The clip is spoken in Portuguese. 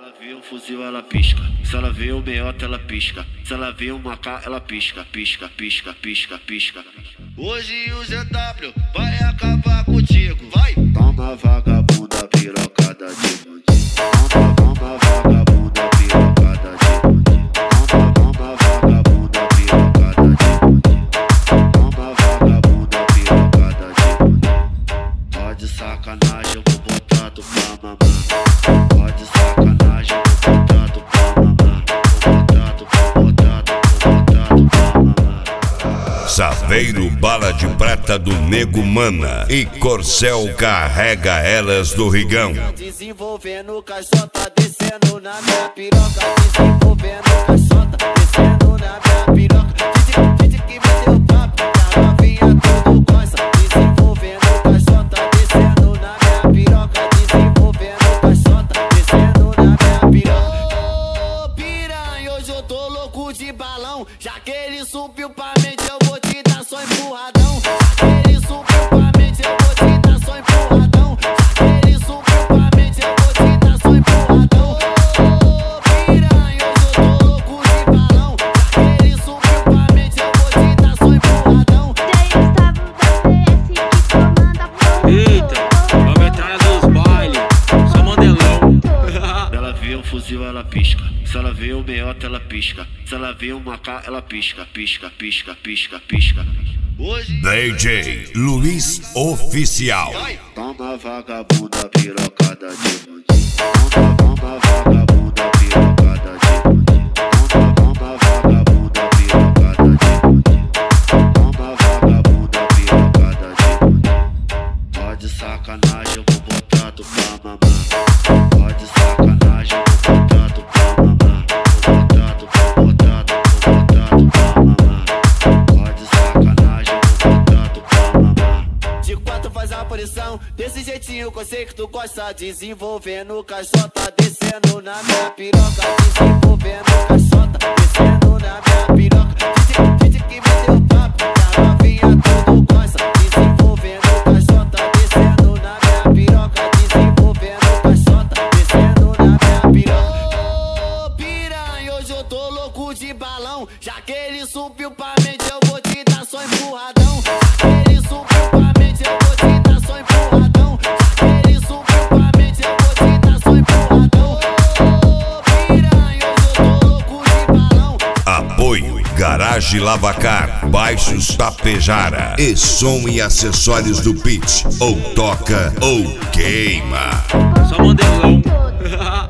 ela vê um fuzil, ela pisca. Se ela vê um meiota, ela pisca. Se ela vê uma K, ela pisca, pisca, pisca, pisca, pisca. Hoje o ZW vai acabar contigo, vai! Toma vagabunda pirocada de bandido. Toma vagabunda pirocada de bandido. Toma vagabunda pirocada de bandido. Toma vagabunda pirocada de bandido. Pode sacanagem, eu vou botar tu pra mamar. Pode sacanagem, eu vou botar tu pra mamar. Vou botar tu pra mamar. Saveiro Bala de Prata do Nego Mana e Corcel carrega elas do Rigão. Desenvolvendo caixota, descendo na minha piroca. Desenvolvendo caixota, descendo na minha piroca. Didi que me deu papo, a novinha tudo gosta. Desenvolvendo caixota, descendo na minha piroca. Desenvolvendo caixota, descendo na minha piroca. Ô piranha, hoje eu tô louco de balão. Já que ele subiu pra mente, eu vou te dar só empurradão. Já que ele subiu pra mente, eu vou te dar só empurradão. Já que ele subiu pra mente, eu vou te dar só empurradão. Ô piranha, hoje eu tô louco de balão. Já que ele subiu pra mente, eu vou te dar só empurradão. Eita, a metralha dos bailes, só modelão. Ela vê um fuzil, ela pisca. Se ela vê um meiota, ela pisca. Se ela vê uma K, ela pisca, pisca, pisca, pisca, pisca. Hoje DJ Luiz Oficial. toma vagabunda pirocada de bandido. Toma vagabunda pirocada de bandido. Toma vagabunda pirocada de bandido. Toma vagabunda pirocada de bandido. Pode sacanagem, eu vou botar tu pra mamar. Pode sacanagem, eu vou botar tu pra mamar. Vou botar tu pra mamar. Pode sacanagem, eu vou botar tu pra mamar. De quatro faz a posição, desse jeitinho que eu sei que tu gosta. Desenvolvendo caixota, descendo na minha piroca. Desenvolvendo caixota, descendo na minha piroca. Didi que me deu papo, a novinha tudo gosta. Desenvolvendo caixota, descendo na minha piroca. Desenvolvendo caixota, descendo na minha piroca. Ô piranha, hoje eu tô louco de balão. Já que ele subiu pra mente, eu vou te dar só empurradão. Já que ele subiu pra mente, eu vou te dar só empurradão. Já que ele subiu pra mente, eu vou te dar só empurradão. Ô piranha, hoje eu tô louco de balão. Apoio Garage Lavacar, Baixos Tapejara e som e acessórios do Pitch. Ou toca ou queima. Só modelão.